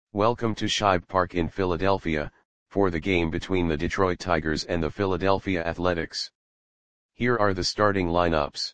Welcome to Shibe Park in Philadelphia, for the game between the Detroit Tigers and the Philadelphia Athletics. Here are the starting lineups.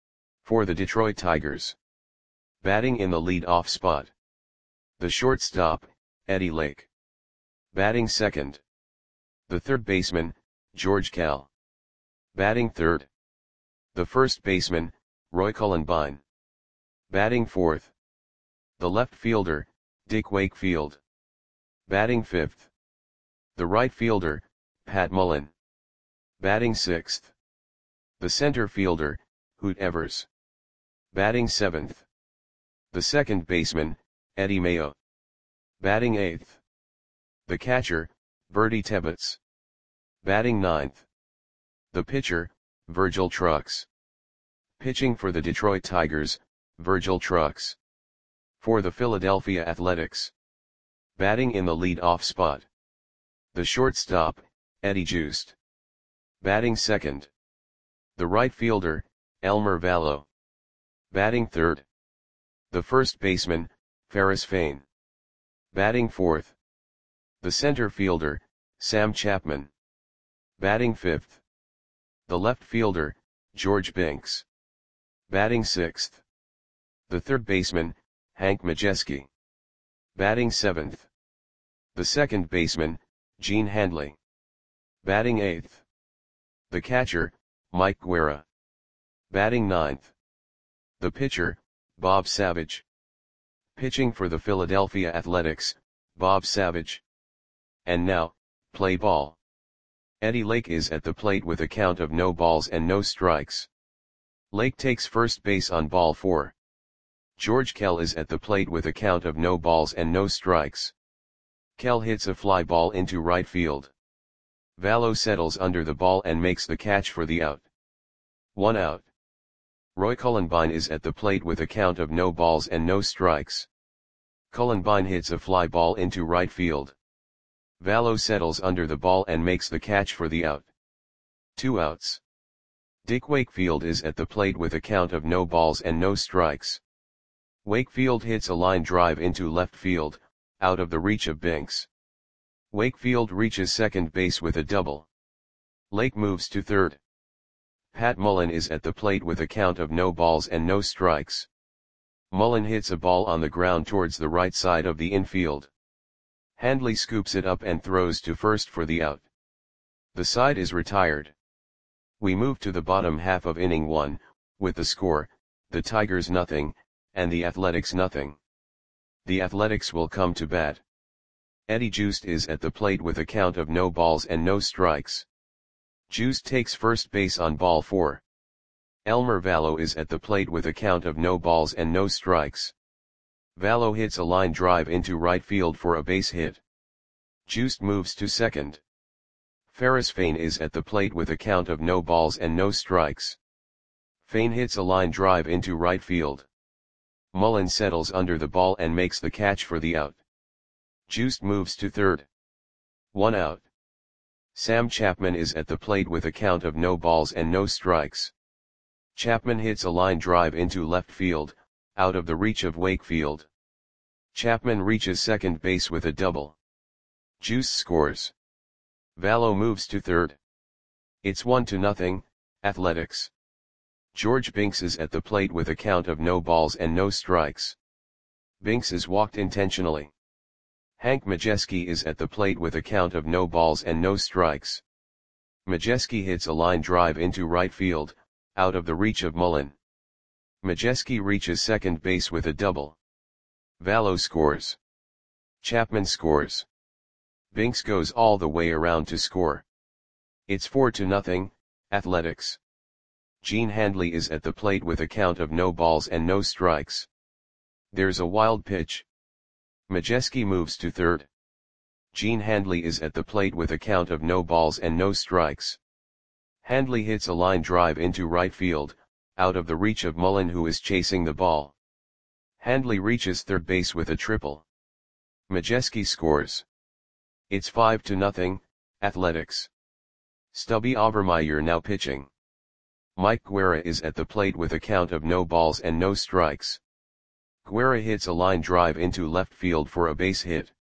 For the Detroit Tigers. Batting in the lead-off spot. The shortstop, Eddie Lake. Batting second. The third baseman, George Kell. Batting third. The first baseman, Roy Cullenbine. Batting fourth. The left fielder, Dick Wakefield. Batting fifth. The right fielder, Pat Mullen. Batting sixth. The center fielder, Hoot Evers. Batting seventh. The second baseman, Eddie Mayo. Batting eighth. The catcher, Bertie Tebbetts. Batting ninth. The pitcher, Virgil Trucks. Pitching for the Detroit Tigers, Virgil Trucks. For the Philadelphia Athletics. Batting in the lead-off spot. The shortstop, Eddie Joost. Batting second. The right fielder, Elmer Vallow. Batting third. The first baseman, Ferris Fain. Batting fourth. The center fielder, Sam Chapman. Batting fifth. The left fielder, George Binks. Batting sixth. The third baseman, Hank Majeski. Batting seventh. The second baseman, Gene Handley. Batting eighth. The catcher, Mike Guerra. Batting ninth. The pitcher, Bob Savage. Pitching for the Philadelphia Athletics, Bob Savage. And now, play ball. Eddie Lake is at the plate with a count of no balls and no strikes. Lake takes first base on ball 4. George Kell is at the plate with a count of no balls and no strikes. Kell hits a fly ball into right field. Vallow settles under the ball and makes the catch for the out. 1 out. Roy Cullenbine is at the plate with a count of no balls and no strikes. Cullenbine hits a fly ball into right field. Vallow settles under the ball and makes the catch for the out. 2 outs. Dick Wakefield is at the plate with a count of no balls and no strikes. Wakefield hits a line drive into left field, out of the reach of Binks. Wakefield reaches second base with a double. Lake moves to third. Pat Mullen is at the plate with a count of no balls and no strikes. Mullen hits a ball on the ground towards the right side of the infield. Handley scoops it up and throws to first for the out. The side is retired. We move to the bottom half of inning 1, with the score, the Tigers nothing, and the Athletics nothing. The Athletics will come to bat. Eddie Joost is at the plate with a count of no balls and no strikes. Joost takes first base on ball 4. Elmer Vallow is at the plate with a count of no balls and no strikes. Vallow hits a line drive into right field for a base hit. Joost moves to second. Ferris Fain is at the plate with a count of no balls and no strikes. Fain hits a line drive into right field. Mullen settles under the ball and makes the catch for the out. Joost moves to third. 1 out. Sam Chapman is at the plate with a count of no balls and no strikes. Chapman hits a line drive into left field, out of the reach of Wakefield. Chapman reaches second base with a double. Joost scores. Vallow moves to third. It's 1-0, Athletics. George Binks is at the plate with a count of no balls and no strikes. Binks is walked intentionally. Hank Majeski is at the plate with a count of no balls and no strikes. Majeski hits a line drive into right field, out of the reach of Mullen. Majeski reaches second base with a double. Vallow scores. Chapman scores. Binks goes all the way around to score. It's 4-0, Athletics. Gene Handley is at the plate with a count of no balls and no strikes. There's a wild pitch. Majeski moves to third. Gene Handley is at the plate with a count of no balls and no strikes. Handley hits a line drive into right field, out of the reach of Mullen who is chasing the ball. Handley reaches third base with a triple. Majeski scores. It's 5-0, Athletics. Stubby Overmeyer now pitching. Mike Guerra is at the plate with a count of no balls and no strikes. Guerra hits a line drive into left field for a base hit.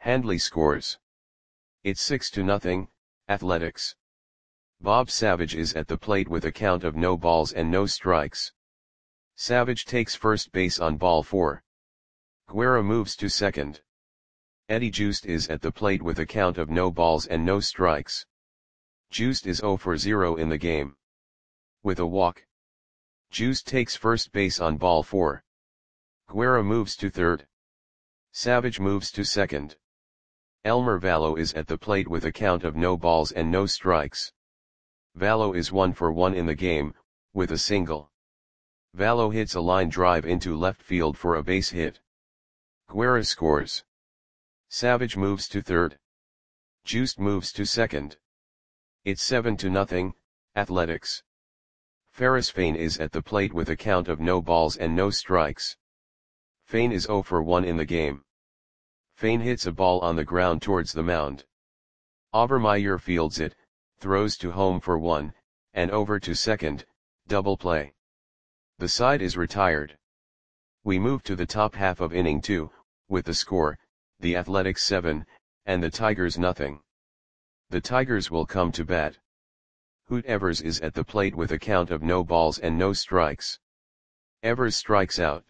Handley scores. It's 6-0, Athletics. Bob Savage is at the plate with a count of no balls and no strikes. Savage takes first base on ball 4. Guerra moves to second. Eddie Juiced is at the plate with a count of no balls and no strikes. Juiced is 0 for 0 in the game. With a walk. Juiced takes first base on ball 4. Guerra moves to third. Savage moves to second. Elmer Vallo is at the plate with a count of no balls and no strikes. Vallo is 1 for 1 in the game, with a single. Vallo hits a line drive into left field for a base hit. Guerra scores. Savage moves to third. Juiced moves to second. It's 7-0, Athletics. Ferris Fain is at the plate with a count of no balls and no strikes. Fain is 0 for 1 in the game. Fain hits a ball on the ground towards the mound. Overmeyer fields it, throws to home for 1, and over to second, double play. The side is retired. We move to the top half of inning 2, with the score, the Athletics 7, and the Tigers nothing. The Tigers will come to bat. Hoot Evers is at the plate with a count of no balls and no strikes. Evers strikes out.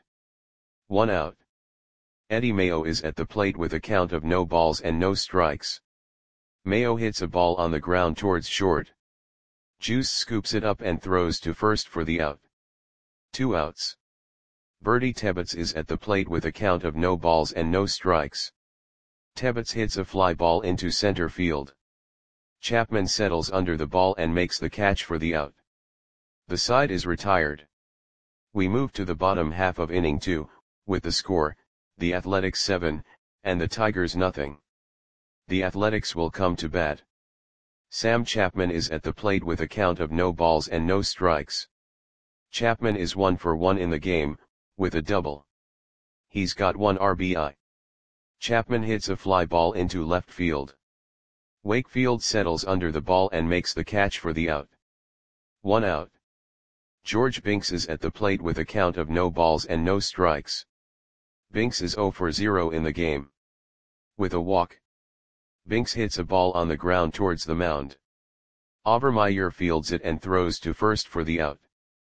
1 out. Eddie Mayo is at the plate with a count of no balls and no strikes. Mayo hits a ball on the ground towards short. Juice scoops it up and throws to first for the out. 2 outs. Bertie Tebbets is at the plate with a count of no balls and no strikes. Tebbets hits a fly ball into center field. Chapman settles under the ball and makes the catch for the out. The side is retired. We move to the bottom half of inning 2, with the score, the Athletics 7, and the Tigers nothing. The Athletics will come to bat. Sam Chapman is at the plate with a count of no balls and no strikes. Chapman is 1 for 1 in the game, with a double. He's got 1 RBI. Chapman hits a fly ball into left field. Wakefield settles under the ball and makes the catch for the out. 1 out. George Binks is at the plate with a count of no balls and no strikes. Binks is 0 for 0 in the game. With a walk. Binks hits a ball on the ground towards the mound. Overmeyer fields it and throws to first for the out.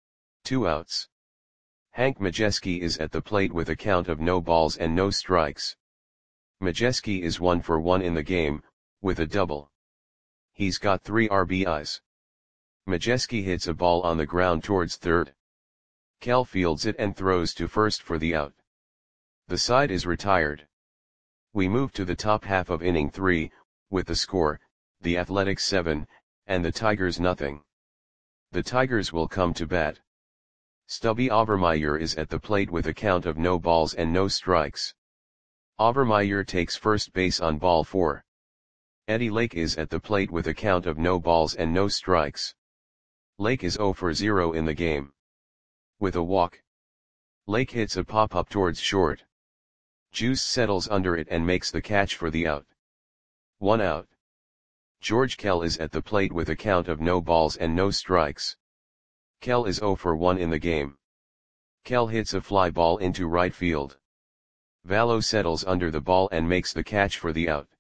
2 outs. Hank Majeski is at the plate with a count of no balls and no strikes. Majeski is 1 for 1 in the game, with a double. He's got 3 RBIs. Majeski hits a ball on the ground towards third. Kell fields it and throws to first for the out. The side is retired. We move to the top half of inning 3, with the score, the Athletics 7, and the Tigers nothing. The Tigers will come to bat. Stubby Overmeyer is at the plate with a count of no balls and no strikes. Overmeyer takes first base on ball 4. Eddie Lake is at the plate with a count of no balls and no strikes. Lake is 0 for 0 in the game. With a walk. Lake hits a pop-up towards short. Juice settles under it and makes the catch for the out. 1 out. George Kell is at the plate with a count of no balls and no strikes. Kell is 0 for 1 in the game. Kell hits a fly ball into right field. Vallo settles under the ball and makes the catch for the out.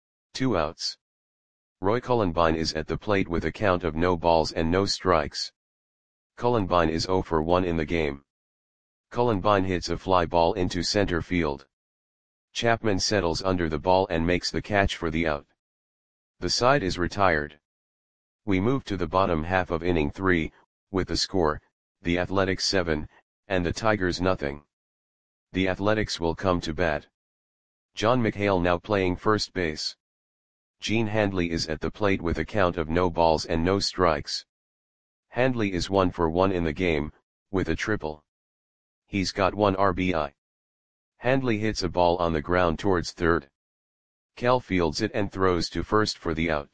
2 outs. Roy Cullenbine is at the plate with a count of no balls and no strikes. Cullenbine is 0 for 1 in the game. Cullenbine hits a fly ball into center field. Chapman settles under the ball and makes the catch for the out. The side is retired. We move to the bottom half of inning 3, with the score, the Athletics 7, and the Tigers nothing. The Athletics will come to bat. John McHale now playing first base. Gene Handley is at the plate with a count of no balls and no strikes. Handley is 1 for 1 in the game, with a triple. He's got 1 RBI. Handley hits a ball on the ground towards third. Kell fields it and throws to first for the out.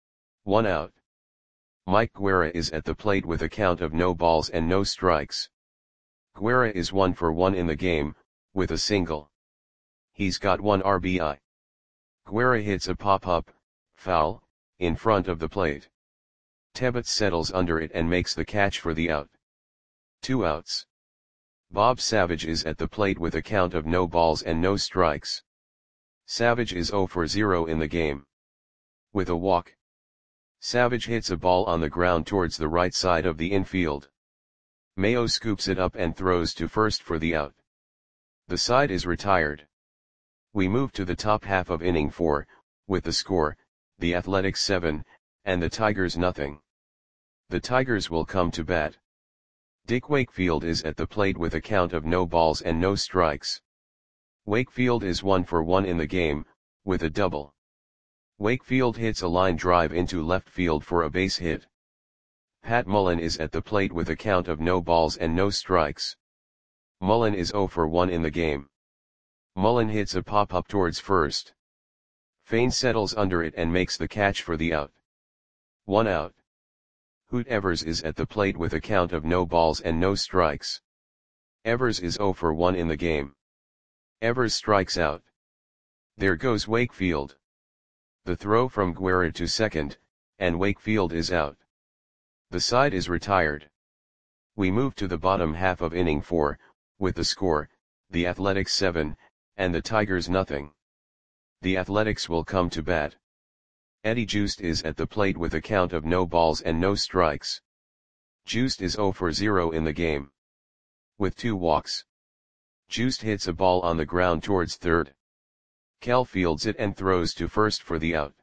1 out. Mike Guerra is at the plate with a count of no balls and no strikes. Guerra is 1 for 1 in the game, with a single. He's got 1 RBI. Guerra hits a pop-up, foul, in front of the plate. Tebbets settles under it and makes the catch for the out. 2 outs. Bob Savage is at the plate with a count of no balls and no strikes. Savage is 0 for 0 in the game. With a walk, Savage hits a ball on the ground towards the right side of the infield. Mayo scoops it up and throws to first for the out. The side is retired. We move to the top half of inning 4, with the score, the Athletics 7, and the Tigers nothing. The Tigers will come to bat. Dick Wakefield is at the plate with a count of no balls and no strikes. Wakefield is 1 for 1 in the game, with a double. Wakefield hits a line drive into left field for a base hit. Pat Mullen is at the plate with a count of no balls and no strikes. Mullen is 0 for 1 in the game. Mullen hits a pop-up towards first. Fain settles under it and makes the catch for the out. 1 out. Hoot Evers is at the plate with a count of no balls and no strikes. Evers is 0 for 1 in the game. Evers strikes out. There goes Wakefield. The throw from Guerra to second, and Wakefield is out. The side is retired. We move to the bottom half of inning 4, with the score, the Athletics 7, and the Tigers nothing. The Athletics will come to bat. Eddie Joost is at the plate with a count of no balls and no strikes. Joost is 0 for 0 in the game. With 2 walks, Joost hits a ball on the ground towards third. Kell fields it and throws to first for the out.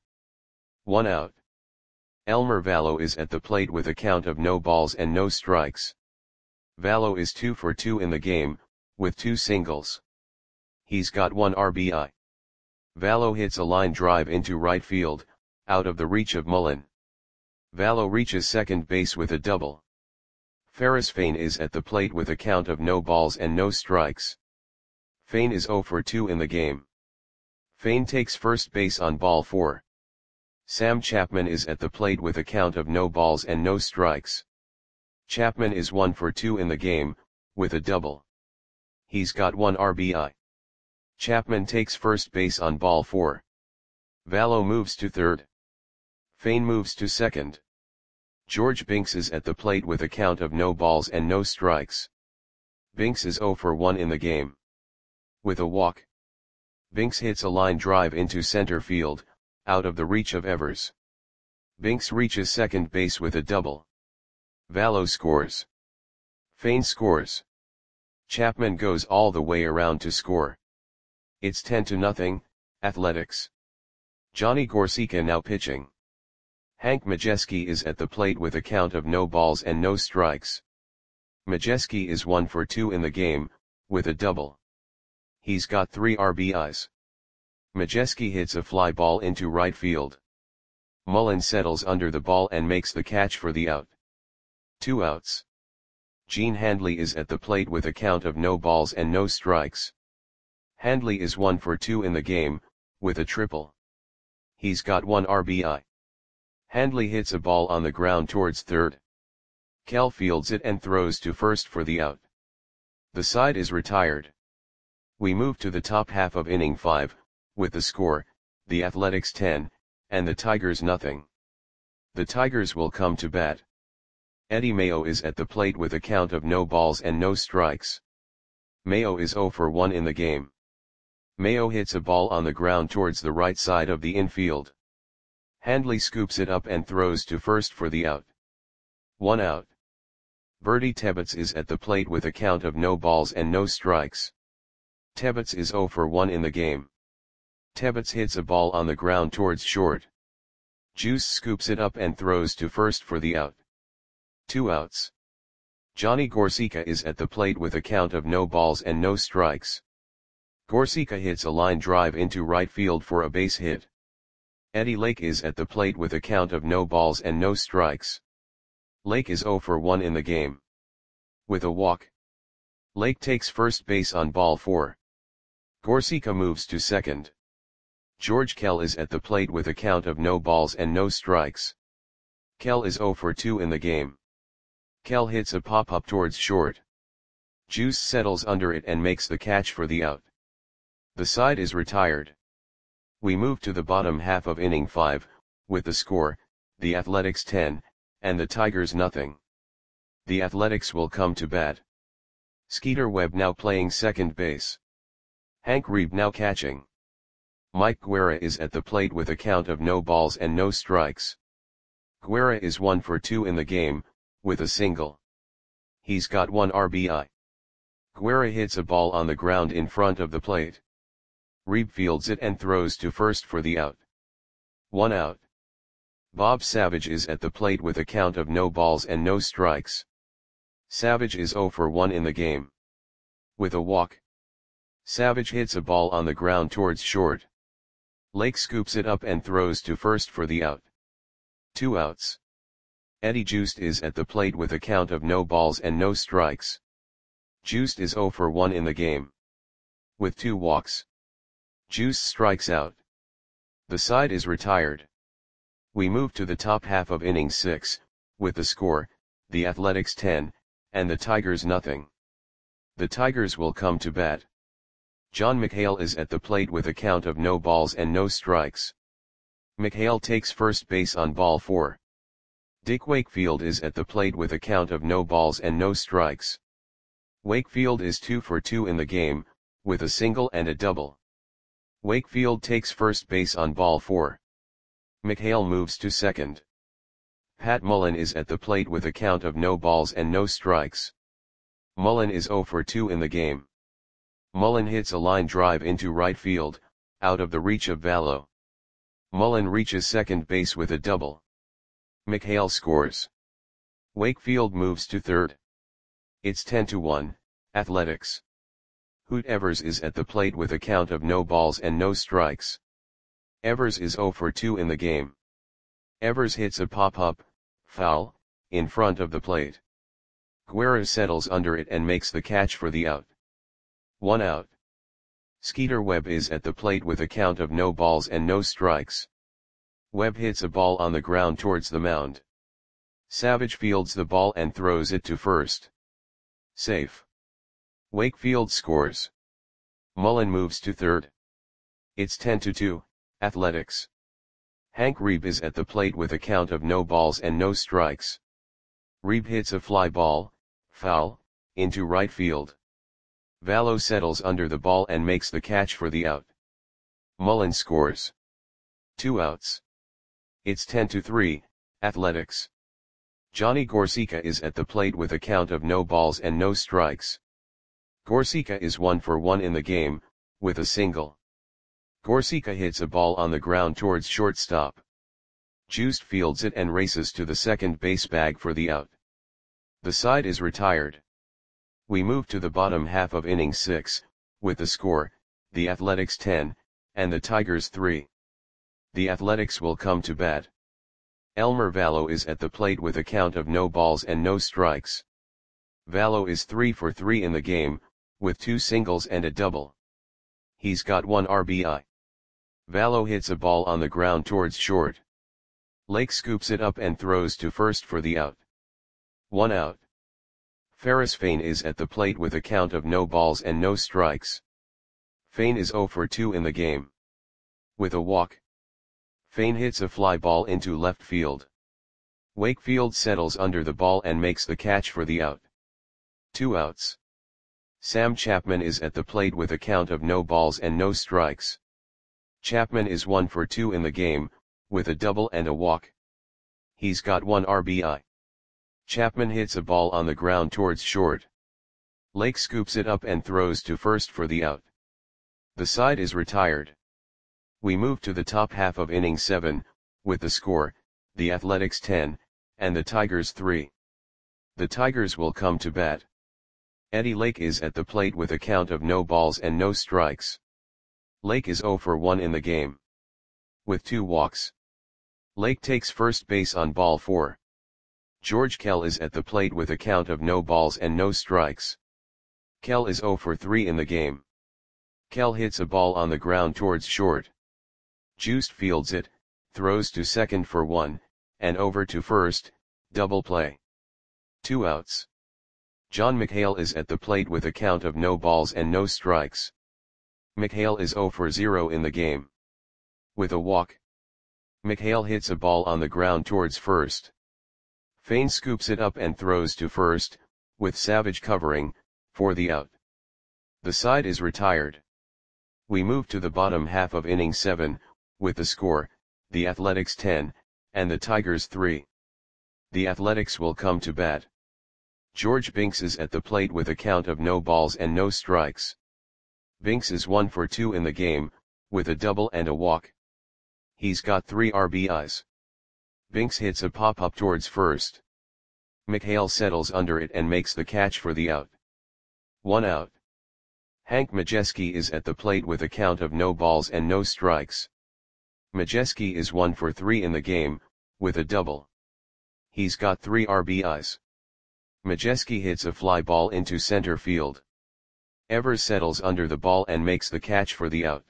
1 out. Elmer Vallow is at the plate with a count of no balls and no strikes. Vallow is 2 for 2 in the game, with 2 singles. He's got 1 RBI. Vallow hits a line drive into right field, out of the reach of Mullen. Vallow reaches second base with a double. Ferris Fain is at the plate with a count of no balls and no strikes. Fain is 0 for 2 in the game. Fain takes first base on ball 4. Sam Chapman is at the plate with a count of no balls and no strikes. Chapman is 1 for 2 in the game, with a double. He's got 1 RBI. Chapman takes first base on ball 4. Vallow moves to third. Fain moves to second. George Binks is at the plate with a count of no balls and no strikes. Binks is 0 for 1 in the game. With a walk, Binks hits a line drive into center field, out of the reach of Evers. Binks reaches second base with a double. Vallow scores. Fain scores. Chapman goes all the way around to score. It's 10-0, Athletics. Johnny Gorsica now pitching. Hank Majeski is at the plate with a count of no balls and no strikes. Majeski is 1 for 2 in the game, with a double. He's got 3 RBIs. Majeski hits a fly ball into right field. Mullen settles under the ball and makes the catch for the out. 2 outs. Gene Handley is at the plate with a count of no balls and no strikes. Handley is 1 for 2 in the game, with a triple. He's got 1 RBI. Handley hits a ball on the ground towards third. Kell fields it and throws to first for the out. The side is retired. We move to the top half of inning 5, with the score, the Athletics 10, and the Tigers nothing. The Tigers will come to bat. Eddie Mayo is at the plate with a count of no balls and no strikes. Mayo is 0 for 1 in the game. Mayo hits a ball on the ground towards the right side of the infield. Handley scoops it up and throws to first for the out. 1 out. Bertie Tebbets is at the plate with a count of no balls and no strikes. Tebbets is 0 for 1 in the game. Tebbets hits a ball on the ground towards short. Juice scoops it up and throws to first for the out. 2 outs. Johnny Gorsica is at the plate with a count of no balls and no strikes. Gorsica hits a line drive into right field for a base hit. Eddie Lake is at the plate with a count of no balls and no strikes. Lake is 0 for 1 in the game. With a walk, Lake takes first base on ball 4. Gorsica moves to second. George Kell is at the plate with a count of no balls and no strikes. Kell is 0 for 2 in the game. Kell hits a pop-up towards short. Juice settles under it and makes the catch for the out. The side is retired. We move to the bottom half of inning 5, with the score, the Athletics 10, and the Tigers nothing. The Athletics will come to bat. Skeeter Webb now playing second base. Hank Reeb now catching. Mike Guerra is at the plate with a count of no balls and no strikes. Guerra is 1 for 2 in the game, with a single. He's got 1 RBI. Guerra hits a ball on the ground in front of the plate. Reeb fields it and throws to first for the out. 1 out. Bob Savage is at the plate with a count of no balls and no strikes. Savage is 0 for 1 in the game. With a walk. Savage hits a ball on the ground towards short. Lake scoops it up and throws to first for the out. 2 outs. Eddie Juiced is at the plate with a count of no balls and no strikes. Juiced is 0 for 1 in the game. With 2 walks. Juiced strikes out. The side is retired. We move to the top half of inning 6, with the score, the Athletics 10, and the Tigers nothing. The Tigers will come to bat. John McHale is at the plate with a count of no balls and no strikes. McHale takes first base on ball 4. Dick Wakefield is at the plate with a count of no balls and no strikes. Wakefield is 2 for 2 in the game, with a single and a double. Wakefield takes first base on ball 4. McHale moves to second. Pat Mullen is at the plate with a count of no balls and no strikes. Mullen is 0 for 2 in the game. Mullen hits a line drive into right field, out of the reach of Vallow. Mullen reaches second base with a double. McHale scores. Wakefield moves to third. It's 10-1, Athletics. Hoot Evers is at the plate with a count of no balls and no strikes. Evers is 0 for 2 in the game. Evers hits a pop-up, foul, in front of the plate. Guerra settles under it and makes the catch for the out. 1 out. Skeeter Webb is at the plate with a count of no balls and no strikes. Webb hits a ball on the ground towards the mound. Savage fields the ball and throws it to first. Safe. Wakefield scores. Mullen moves to third. It's 10-2, Athletics. Hank Reeb is at the plate with a count of no balls and no strikes. Reeb hits a fly ball, foul, into right field. Vallow settles under the ball and makes the catch for the out. Mullen scores. 2 outs. It's 10-3, Athletics. Johnny Gorsica is at the plate with a count of no balls and no strikes. Gorsica is 1 for 1 in the game, with a single. Gorsica hits a ball on the ground towards shortstop. Juiced fields it and races to the second base bag for the out. The side is retired. We move to the bottom half of inning 6, with the score, the Athletics 10, and the Tigers 3. The Athletics will come to bat. Elmer Vallow is at the plate with a count of no balls and no strikes. Vallow is 3 for 3 in the game, with 2 singles and a double. He's got 1 RBI. Vallow hits a ball on the ground towards short. Lake scoops it up and throws to first for the out. 1 out. Ferris Fain is at the plate with a count of no balls and no strikes. Fain is 0 for 2 in the game. With a walk. Fain hits a fly ball into left field. Wakefield settles under the ball and makes the catch for the out. 2 outs. Sam Chapman is at the plate with a count of no balls and no strikes. Chapman is 1 for 2 in the game, with a double and a walk. He's got 1 RBI. Chapman hits a ball on the ground towards short. Lake scoops it up and throws to first for the out. The side is retired. We move to the top half of inning 7, with the score, the Athletics 10, and the Tigers 3. The Tigers will come to bat. Eddie Lake is at the plate with a count of no balls and no strikes. Lake is 0 for 1 in the game. With 2 walks. Lake takes first base on ball 4. George Kell is at the plate with a count of no balls and no strikes. Kell is 0 for 3 in the game. Kell hits a ball on the ground towards short. Juiced fields it, throws to second for 1, and over to first, double play. 2 outs. John McHale is at the plate with a count of no balls and no strikes. McHale is 0 for 0 in the game. With a walk. McHale hits a ball on the ground towards first. Fain scoops it up and throws to first, with Savage covering, for the out. The side is retired. We move to the bottom half of inning 7, with the score, the Athletics 10, and the Tigers 3. The Athletics will come to bat. George Binks is at the plate with a count of no balls and no strikes. Binks is 1 for 2 in the game, with a double and a walk. He's got 3 RBIs. Binks hits a pop-up towards first. McHale settles under it and makes the catch for the out. 1 out. Hank Majeski is at the plate with a count of no balls and no strikes. Majeski is 1 for 3 in the game, with a double. He's got 3 RBIs. Majeski hits a fly ball into center field. Evers settles under the ball and makes the catch for the out.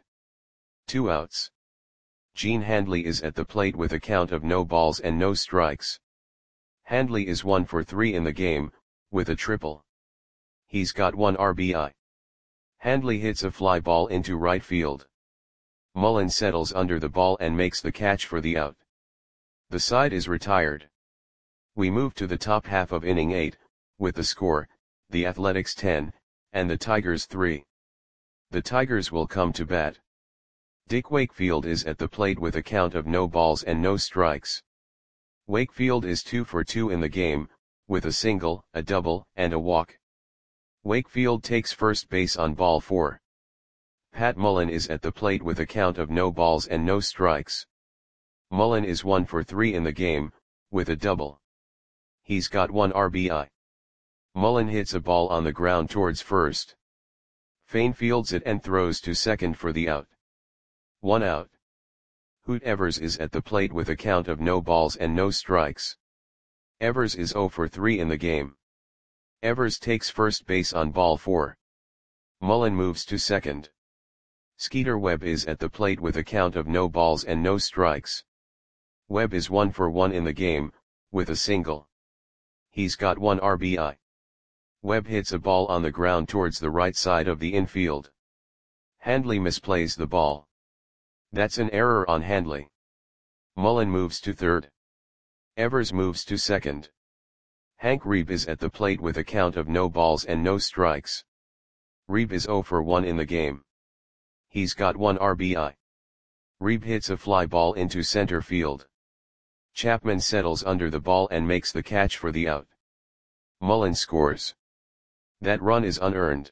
2 outs. Gene Handley is at the plate with a count of no balls and no strikes. Handley is 1 for 3 in the game, with a triple. He's got 1 RBI. Handley hits a fly ball into right field. Mullen settles under the ball and makes the catch for the out. The side is retired. We move to the top half of inning 8, with the score, the Athletics 10, and the Tigers 3. The Tigers will come to bat. Dick Wakefield is at the plate with a count of no balls and no strikes. Wakefield is 2 for 2 in the game, with a single, a double, and a walk. Wakefield takes first base on ball 4. Pat Mullen is at the plate with a count of no balls and no strikes. Mullen is 1 for 3 in the game, with a double. He's got 1 RBI. Mullen hits a ball on the ground towards first. Fain fields it and throws to second for the out. 1 out. Hoot Evers is at the plate with a count of no balls and no strikes. Evers is 0 for 3 in the game. Evers takes first base on ball 4. Mullen moves to second. Skeeter Webb is at the plate with a count of no balls and no strikes. Webb is 1 for 1 in the game, with a single. He's got 1 RBI. Webb hits a ball on the ground towards the right side of the infield. Handley misplays the ball. That's an error on Handley. Mullen moves to third. Evers moves to second. Hank Reeb is at the plate with a count of no balls and no strikes. Reeb is 0 for 1 in the game. He's got 1 RBI. Reeb hits a fly ball into center field. Chapman settles under the ball and makes the catch for the out. Mullen scores. That run is unearned.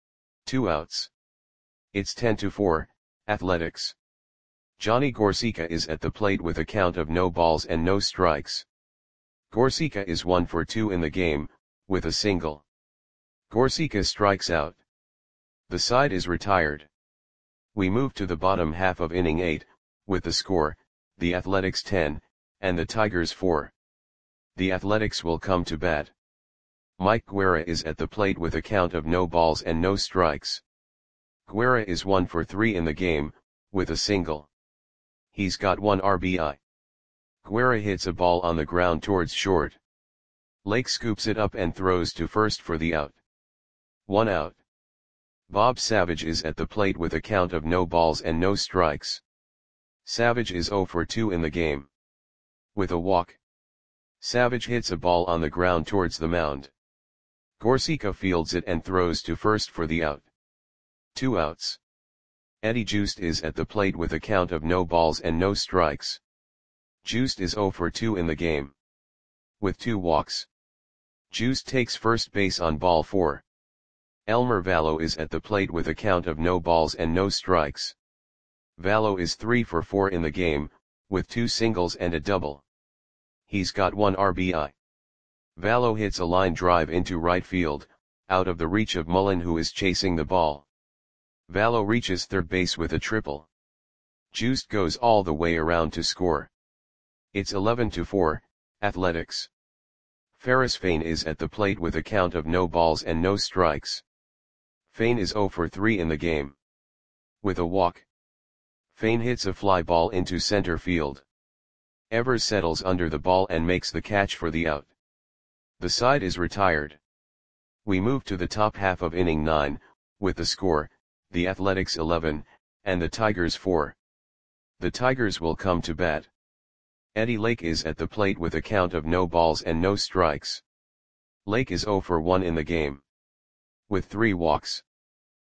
2 outs. It's 10-4, Athletics. Johnny Gorsica is at the plate with a count of no balls and no strikes. Gorsica is 1 for 2 in the game, with a single. Gorsica strikes out. The side is retired. We move to the bottom half of inning 8, with the score, the Athletics 10, and the Tigers 4. The Athletics will come to bat. Mike Guerra is at the plate with a count of no balls and no strikes. Guerra is 1 for 3 in the game, with a single. He's got 1 RBI. Guerra hits a ball on the ground towards short. Lake scoops it up and throws to first for the out. 1 out. Bob Savage is at the plate with a count of no balls and no strikes. Savage is 0 for 2 in the game. With a walk. Savage hits a ball on the ground towards the mound. Gorsica fields it and throws to first for the out. 2 outs. Eddie Joost is at the plate with a count of no balls and no strikes. Joost is 0 for 2 in the game. With 2 walks. Joost takes first base on ball 4. Elmer Vallo is at the plate with a count of no balls and no strikes. Vallo is 3 for 4 in the game, with 2 singles and a double. He's got 1 RBI. Vallo hits a line drive into right field, out of the reach of Mullen, who is chasing the ball. Vallo reaches third base with a triple. Joost goes all the way around to score. It's 11-4, Athletics. Ferris Fain is at the plate with a count of no balls and no strikes. Fain is 0 for 3 in the game. With a walk. Fain hits a fly ball into center field. Evers settles under the ball and makes the catch for the out. The side is retired. We move to the top half of inning 9, with the score, the Athletics 11, and the Tigers 4. The Tigers will come to bat. Eddie Lake is at the plate with a count of no balls and no strikes. Lake is 0 for 1 in the game. With 3 walks.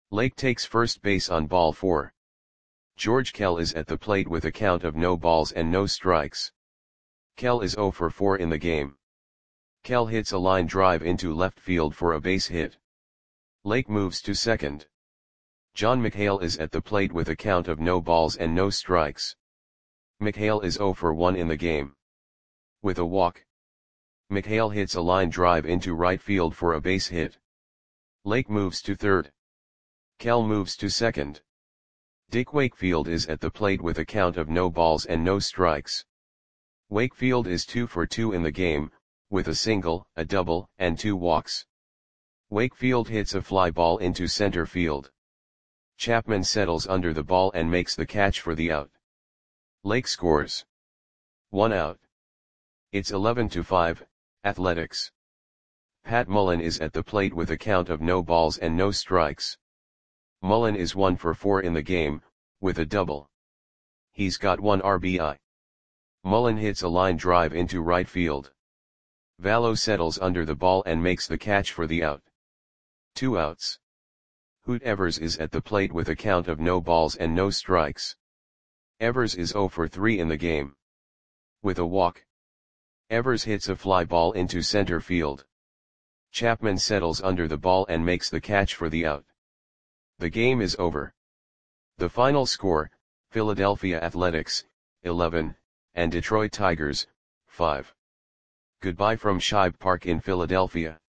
Lake takes first base on ball 4. George Kell is at the plate with a count of no balls and no strikes. Kell is 0 for 4 in the game. Kell hits a line drive into left field for a base hit. Lake moves to second. John McHale is at the plate with a count of no balls and no strikes. McHale is 0 for 1 in the game. With a walk, McHale hits a line drive into right field for a base hit. Lake moves to third. Kell moves to second. Dick Wakefield is at the plate with a count of no balls and no strikes. Wakefield is 2 for 2 in the game, with a single, a double, and 2 walks. Wakefield hits a fly ball into center field. Chapman settles under the ball and makes the catch for the out. Lake scores. 1 out. It's 11-5, Athletics. Pat Mullen is at the plate with a count of no balls and no strikes. Mullen is 1 for 4 in the game, with a double. He's got 1 RBI. Mullen hits a line drive into right field. Vallo settles under the ball and makes the catch for the out. 2 outs. Hoot Evers is at the plate with a count of no balls and no strikes. Evers is 0 for 3 in the game. With a walk, Evers hits a fly ball into center field. Chapman settles under the ball and makes the catch for the out. The game is over. The final score, Philadelphia Athletics, 11, and Detroit Tigers, 5. Goodbye from Shibe Park in Philadelphia.